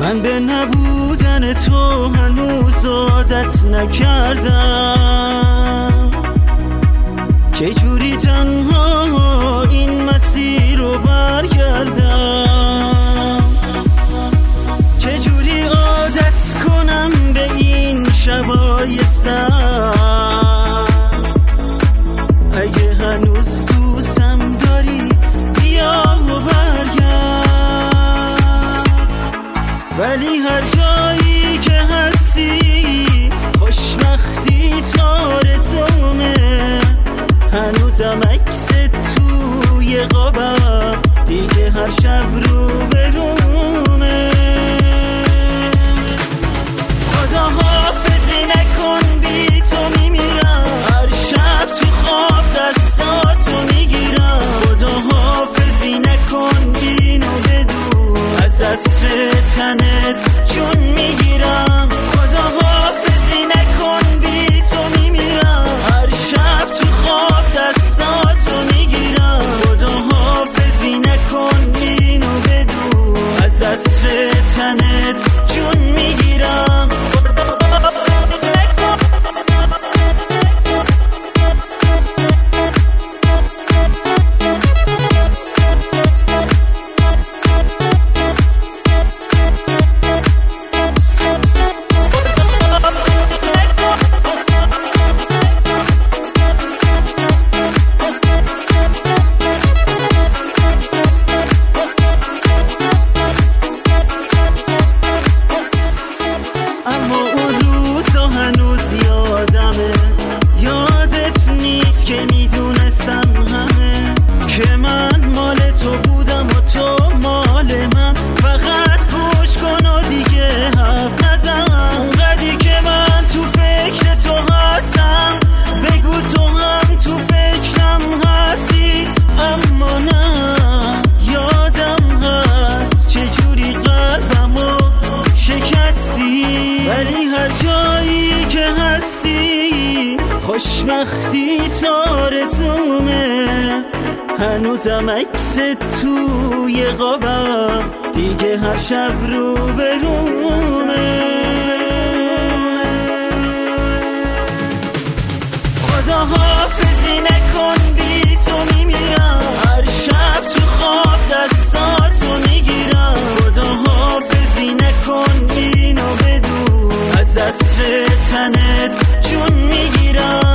من به نبودن تو هنوز عادت نکردم، چجوری تنها این مسیر رو برگردم، چجوری عادت کنم به این شبای سر. اگه هنوز دوستم داری بیا و برگرد، ولی هر جایی که هستی خوشبختی تارزومه، هنوزم عکس توی قابم دیگه هر شب رو به رومه. خدا حافظی نکن بی تو میمیرم، هر شب تو خواب دستاتو میگیرم. خدا حافظی نکن اینو بدون از عطر تنت جون میگیرم. خدا حافظی نکن بی تو میمیرم، هر شب تو خواب دستاتو میگیرم. خدا حافظی نکن اینو بدون از عطر تنت جون میگیرم. اما اون روزا هنوز یادمه، یادت نیست که میدونستم همه که من مال تو بودم و تو مال من. فقط گوش کن و دیگه حرف نزن، قدی که من تو فکر تو هستم، بگو تو هم تو فکرم هستی. اما نه یادم هست چجوری قلبمو شکستی، ولی هر جایی که هستی خوشبختی تارزومه، هنوزم عکس توی قابم دیگه هر شب رو به رومه. خدا حافظی نکن بی تو میمیرم، هر شب تو خواب دستاتو میگیرم. خدا حافظی نکن اینو بدون از عطر تنت جون میگیرم.